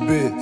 البيت.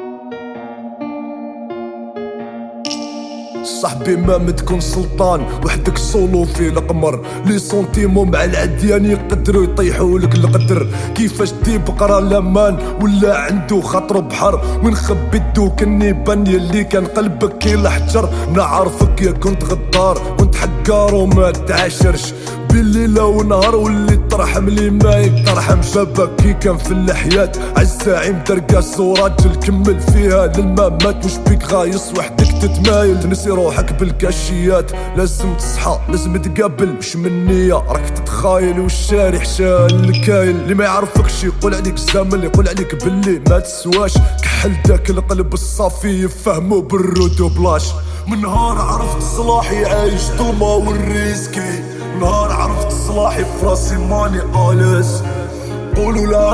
صاحبي ما متكون سلطان وحدك سولو في القمر، لي سونتيمون مع العديان يقدروا يطيحوا لك القدر. كيفاش دي بقرا لامان ولا عنده خاطر بحر، ونخبي الدوك النيبان يلي كان قلبك كيلحجر. نعرفك يا كنت غدار كنت حقار وما تعاشرش، بالليلة ونهار واللي ترحم لي ما يترحم. شباب كي كان في الحياة عالزعيم درقاس وراجل كمل فيها للممات، مش بيك غايص وحدك تتمايل تنسي روحك بالكاشيات. لازم تصحى لازم تقابل مش من نية راك تتخايل، والشارع شال الكايل. اللي ما يعرفكش يقول عليك زامل، يقول عليك باللي ما تسواش. كحل داك القلب الصافي يفهمو بالرود وبلاش. من نهار عرفت صلاحي عايش ظلمة والريسكي، نهار عرفت صلاحي فراسي ماني آلس. قولوا لا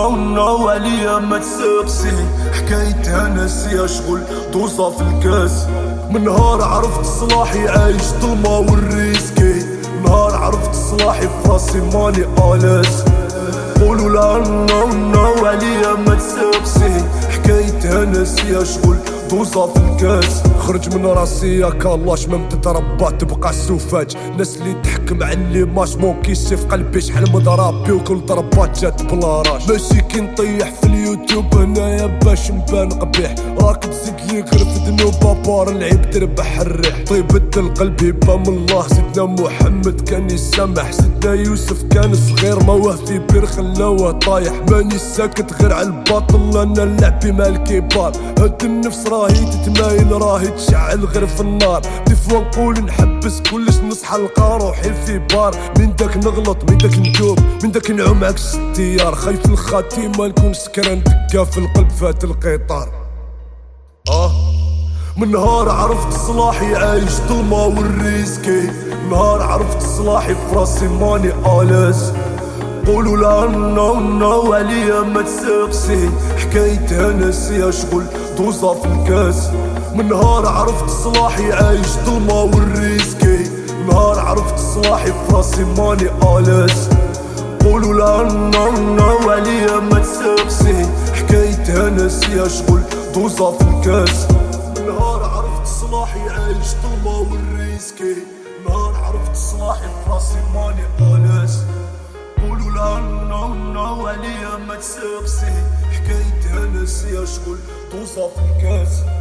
نو عليا ما تسقسي، حكايتها ناسية شغل دوزة في الكاس. من نهار عرفت صلاحي عايش ظلمة والريسكي، نهار عرفت صلاحي فراسي ماني آلس. قولوا لا نو عليا ما تسقسي، حكايتها ناسية شغل دوزة في الكاس. خرج من راسي يا كالاش ما تتربى تبقى السوفاج. الناس اللي تحكم على اللي ماش مونكيسي في قلبي شحال مضربي، وكل ضربات جات بلاراش. ماشي كي نطيح في اليوتيوب هنايا باش نبان قبيح، راك تزيد لي غير في ذنوب بار العيب تربح الريح. طيبة القلب هبة من الله، سيدنا محمد كان يسامح، سيدنا يوسف كان صغير ما واه في بير خلاوه طايح. ماني ساكت غير على الباطل انا لعبي مع الكبار. هاد النفس راهي تتمايل راهي تشعل غير في النار. دي فوا نقول نحبس كلش نصحى نلقى روحي في بار. من داك نغلط من داك ندوب من داك نعوم عكس التيار. خايف الخاتمة نكون سكران دكا في القلب فات القطار. من نهار عرفت صلاحي عايش ظلمة والريسكي، نهار عرفت صلاحي فراسي ماني آلس. قولوا لا نو عليا ما تسقسي، حكايتها ناسية شغل دوزة في الكاس. من نهار عرفت صلاحي عايش ظلمة والريسكي، نهار عرفت صلاحي فراسي ماني آلس. قولوا لا نو عليا ما تسقسي، حكايتها ناسية شغل دوزة في الكاس. من نهار عرفت صلاحي عايش ظلمة والريسكي، نهار عرفت صلاحي فراسي ماني آلس. قولوا لا نو عليا ما تسقسي، حكايتها ناسية شغل دوزة في الكاس.